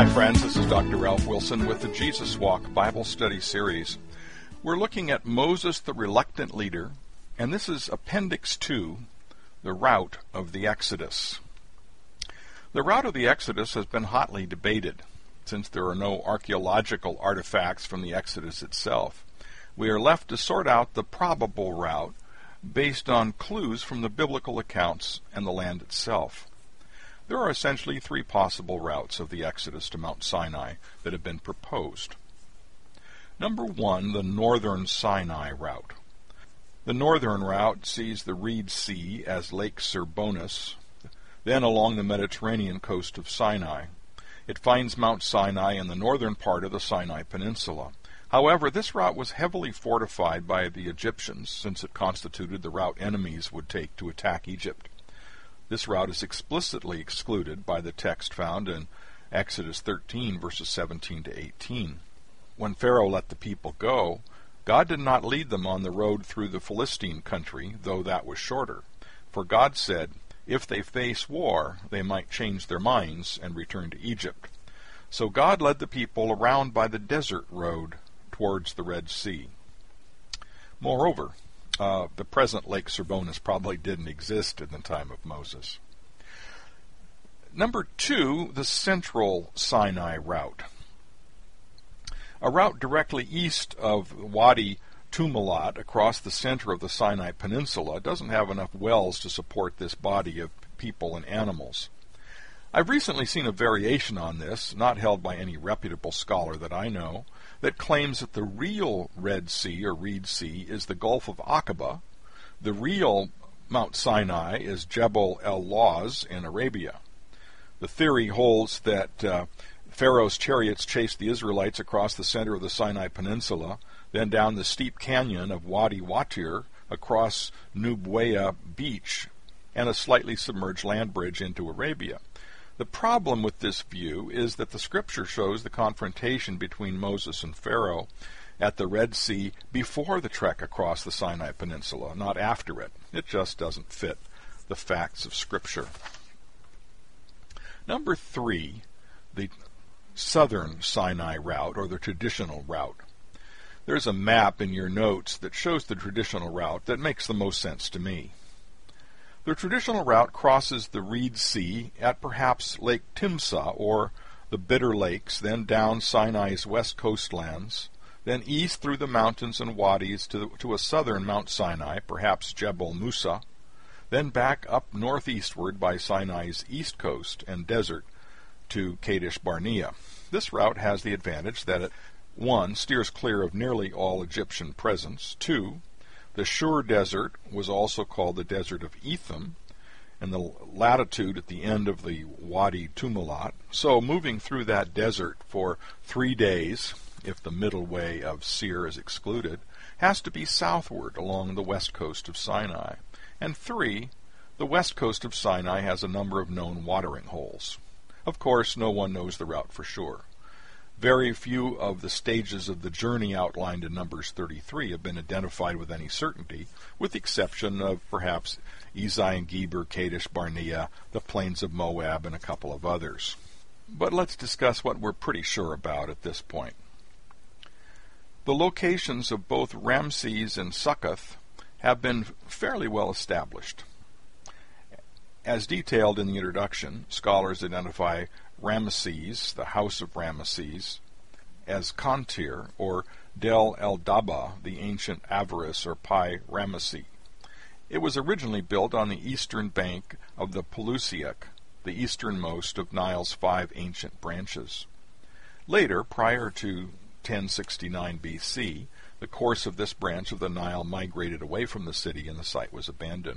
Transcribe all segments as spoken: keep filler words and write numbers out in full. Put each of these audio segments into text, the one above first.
Hi friends, this is Doctor Ralph Wilson with the Jesus Walk Bible Study Series. We're looking at Moses the Reluctant Leader, and this is Appendix two, the route of the Exodus. The route of the Exodus has been hotly debated, since there are no archaeological artifacts from the Exodus itself. We are left to sort out the probable route based on clues from the biblical accounts and the land itself. There are essentially three possible routes of the Exodus to Mount Sinai that have been proposed. Number one, the northern Sinai route. The northern route sees the Reed Sea as Lake Serbonus, then along the Mediterranean coast of Sinai. It finds Mount Sinai in the northern part of the Sinai Peninsula. However, this route was heavily fortified by the Egyptians, since it constituted the route enemies would take to attack Egypt. This route is explicitly excluded by the text found in Exodus thirteen, verses seventeen to eighteen. When Pharaoh let the people go, God did not lead them on the road through the Philistine country, though that was shorter. For God said, if they face war, they might change their minds and return to Egypt. So God led the people around by the desert road towards the Red Sea. Moreover, uh, the present Lake Serbonus probably didn't exist in the time of Moses. Number two, the central Sinai route. A route directly east of Wadi Tumilat across the center of the Sinai Peninsula doesn't have enough wells to support this body of people and animals. I've recently seen a variation on this, not held by any reputable scholar that I know, that claims that the real Red Sea or Reed Sea is the Gulf of Aqaba. The real Mount Sinai is Jebel el-Lawz in Arabia. The theory holds that uh, Pharaoh's chariots chased the Israelites across the center of the Sinai Peninsula, then down the steep canyon of Wadi Watir, across Nubwaya Beach, and a slightly submerged land bridge into Arabia. The problem with this view is that the scripture shows the confrontation between Moses and Pharaoh at the Red Sea before the trek across the Sinai Peninsula, not after it. It just doesn't fit the facts of scripture. Number three, the southern Sinai route, or the traditional route. There's a map in your notes that shows the traditional route that makes the most sense to me. The traditional route crosses the Reed Sea at perhaps Lake Timsah or the Bitter Lakes, then down Sinai's west coastlands, then east through the mountains and wadis to, to a southern Mount Sinai, perhaps Jebel Musa, then back up northeastward by Sinai's east coast and desert to Kadesh Barnea. This route has the advantage that it, one, steers clear of nearly all Egyptian presence, two, the Shur Desert was also called the Desert of Etham, and the latitude at the end of the Wadi Tumilat. So moving through that desert for three days, if the middle way of Seir is excluded, has to be southward along the west coast of Sinai. And three, the west coast of Sinai has a number of known watering holes. Of course, no one knows the route for sure. Very few of the stages of the journey outlined in Numbers thirty-three have been identified with any certainty, with the exception of perhaps Ezai Geber, Kadesh Barnea, the plains of Moab, and a couple of others. But let's discuss what we're pretty sure about at this point. The locations of both Ramses and Succoth have been fairly well established. As detailed in the introduction, scholars identify Ramesses, the house of Ramesses, as Kantir, or Del el-Daba, the ancient Avaris or Pi Ramessi. It was originally built on the eastern bank of the Pelusiac, the easternmost of Nile's five ancient branches. Later, prior to ten sixty-nine B C, the course of this branch of the Nile migrated away from the city and the site was abandoned.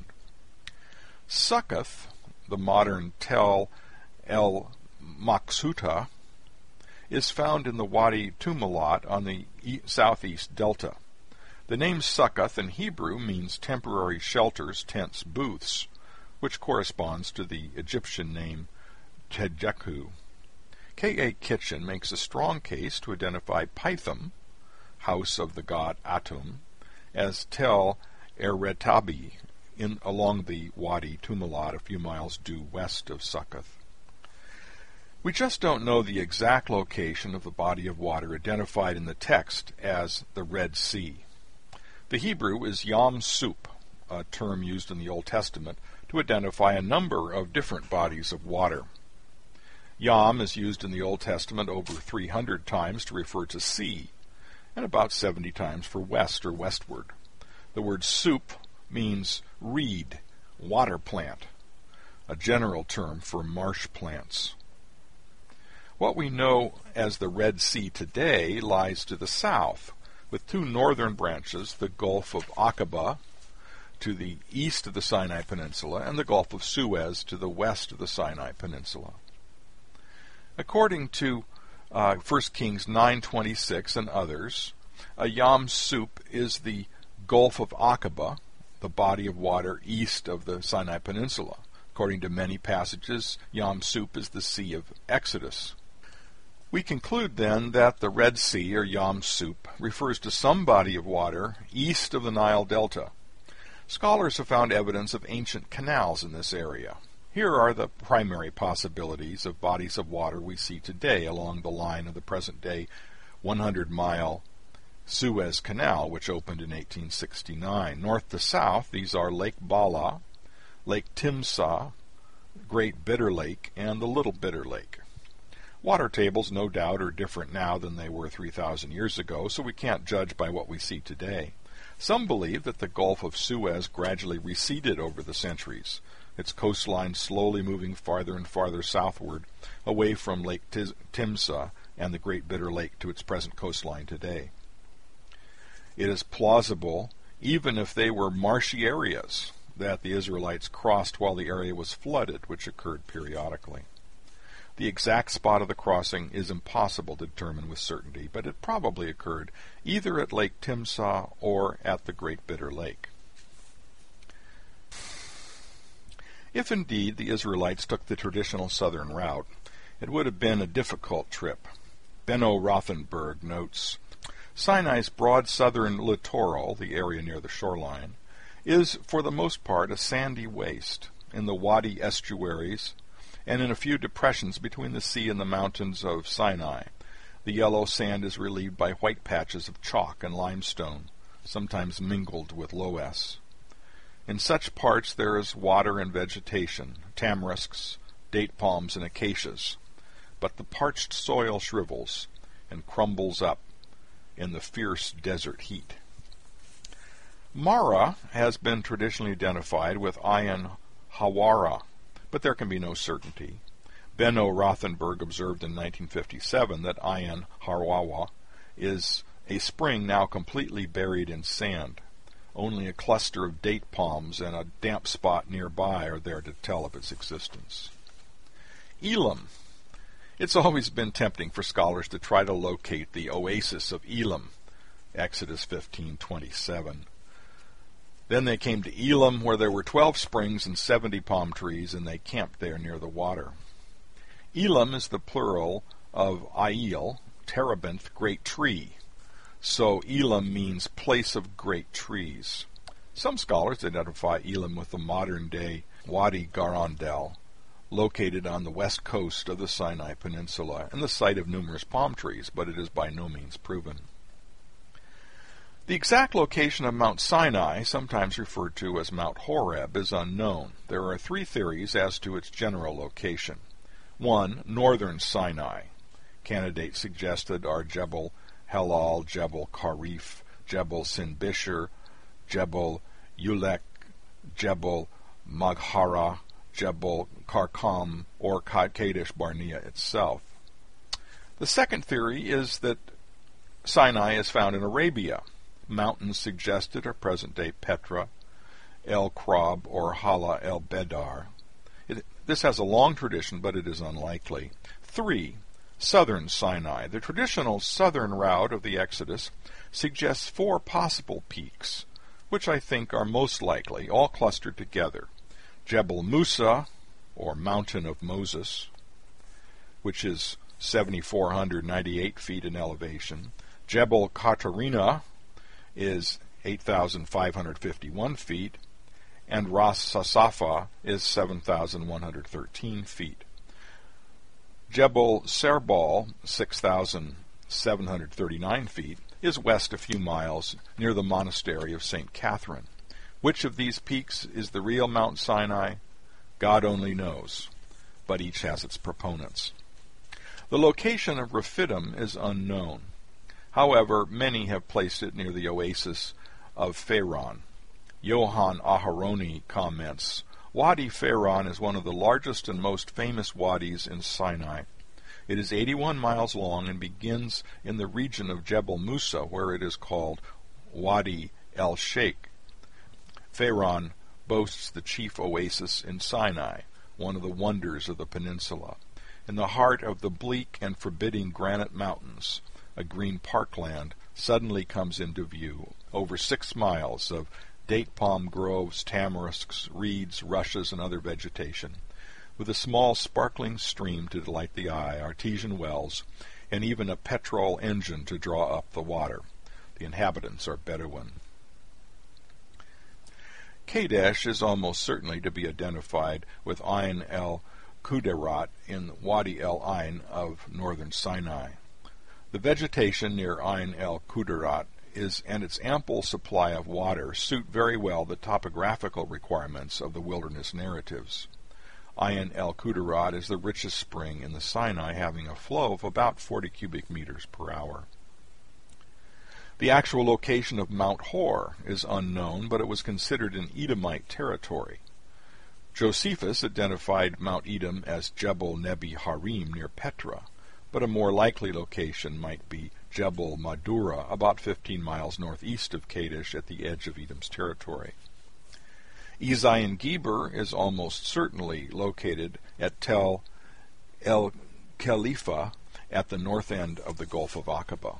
Succoth, the modern Tel el Maqsuta, is found in the Wadi Tumilat on the e- southeast delta. The name Succoth in Hebrew means temporary shelters, tents, booths, which corresponds to the Egyptian name Tejekhu. K A Kitchen makes a strong case to identify Pithom, house of the god Atum, as Tel Eretabi, in along the Wadi Tumilat a few miles due west of Succoth. We just don't know the exact location of the body of water identified in the text as the Red Sea. The Hebrew is Yam Sup, a term used in the Old Testament to identify a number of different bodies of water. Yam is used in the Old Testament over three hundred times to refer to sea, and about seventy times for west or westward. The word sup means reed, water plant, a general term for marsh plants. What we know as the Red Sea today lies to the south, with two northern branches, the Gulf of Aqaba to the east of the Sinai Peninsula and the Gulf of Suez to the west of the Sinai Peninsula. According to uh, First Kings nine twenty-six and others, a Yam Sup is the Gulf of Aqaba, the body of water east of the Sinai Peninsula. According to many passages, Yam Sup is the Sea of Exodus. We conclude then that the Red Sea, or Yam Sup, refers to some body of water east of the Nile Delta. Scholars have found evidence of ancient canals in this area. Here are the primary possibilities of bodies of water we see today along the line of the present-day one hundred mile Suez Canal, which opened in eighteen sixty-nine. North to south, these are Lake Bala, Lake Timsah, Great Bitter Lake, and the Little Bitter Lake. Water tables, no doubt, are different now than they were three thousand years ago, so we can't judge by what we see today. Some believe that the Gulf of Suez gradually receded over the centuries, its coastline slowly moving farther and farther southward, away from Lake Tiz- Timsah and the Great Bitter Lake to its present coastline today. It is plausible, even if they were marshy areas, that the Israelites crossed while the area was flooded, which occurred periodically. The exact spot of the crossing is impossible to determine with certainty, but it probably occurred either at Lake Timsah or at the Great Bitter Lake. If indeed the Israelites took the traditional southern route, it would have been a difficult trip. Benno Rothenberg notes, Sinai's broad southern littoral, the area near the shoreline, is for the most part a sandy waste. In the Wadi estuaries, and in a few depressions between the sea and the mountains of Sinai, the yellow sand is relieved by white patches of chalk and limestone, sometimes mingled with loess. In such parts there is water and vegetation, tamarisks, date palms, and acacias, but the parched soil shrivels and crumbles up in the fierce desert heat. Mara has been traditionally identified with Ayin Hawara, but there can be no certainty. Benno Rothenberg observed in nineteen fifty-seven that Ayin Hawara is a spring now completely buried in sand. Only a cluster of date palms and a damp spot nearby are there to tell of its existence. Elim. It's always been tempting for scholars to try to locate the oasis of Elim, Exodus fifteen twenty-seven. Then they came to Elim, where there were twelve springs and seventy palm trees, and they camped there near the water. Elim is the plural of Aiel, terebinth, great tree. So Elim means place of great trees. Some scholars identify Elim with the modern-day Wadi Garandel, located on the west coast of the Sinai Peninsula and the site of numerous palm trees, but it is by no means proven. The exact location of Mount Sinai, sometimes referred to as Mount Horeb, is unknown. There are three theories as to its general location. One, northern Sinai. Candidates suggested are Jebel Helal, Jebel Karif, Jebel Sinbishir, Jebel Ulek, Jebel Maghara, Jebel Karkam, or Kadesh Barnea itself. The second theory is that Sinai is found in Arabia. Mountains suggested are present-day Petra, El Krab, or Hala el Bedar. It, this has a long tradition, but it is unlikely. Three, southern Sinai. The traditional southern route of the Exodus suggests four possible peaks, which I think are most likely, all clustered together. Jebel Musa, or Mountain of Moses, which is seven thousand four hundred ninety-eight feet in elevation. Jebel Katarina is eight thousand five hundred fifty-one feet, and Ras Sasafa is seven thousand one hundred thirteen feet. Jebel Serbal, six thousand seven hundred thirty-nine feet, is west a few miles near the monastery of Saint Catherine. Which of these peaks is the real Mount Sinai? God only knows, but each has its proponents. The location of Rephidim is unknown. However, many have placed it near the oasis of Faron. Johann Aharoni comments, Wadi Faron is one of the largest and most famous wadis in Sinai. It is eighty-one miles long and begins in the region of Jebel Musa, where it is called Wadi el-Sheikh. Faron boasts the chief oasis in Sinai, one of the wonders of the peninsula. In the heart of the bleak and forbidding granite mountains, a green parkland suddenly comes into view, over six miles of date palm groves, tamarisks, reeds, rushes, and other vegetation, with a small sparkling stream to delight the eye, artesian wells, and even a petrol engine to draw up the water. The inhabitants are Bedouin. Kadesh is almost certainly to be identified with Ain el-Kuderat in Wadi el-Ain of northern Sinai. The vegetation near Ain el-Kuderat is and its ample supply of water suit very well the topographical requirements of the wilderness narratives. Ain el-Kuderat is the richest spring in the Sinai, having a flow of about forty cubic meters per hour. The actual location of Mount Hor is unknown, but it was considered an Edomite territory. Josephus identified Mount Edom as Jebel Nebi Harim near Petra, but a more likely location might be Jebel Madura, about fifteen miles northeast of Kadesh at the edge of Edom's territory. Ezion Geber is almost certainly located at Tel El Khalifa at the north end of the Gulf of Aqaba.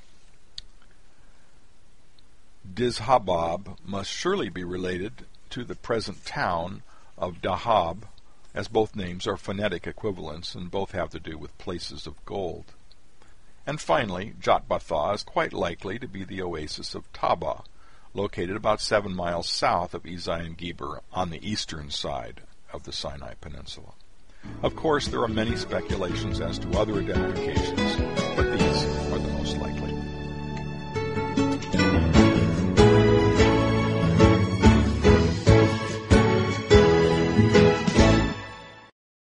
Dizhabab must surely be related to the present town of Dahab, as both names are phonetic equivalents and both have to do with places of gold. And finally, Jotbatha is quite likely to be the oasis of Taba, located about seven miles south of Ezion Geber on the eastern side of the Sinai Peninsula. Of course, there are many speculations as to other identifications,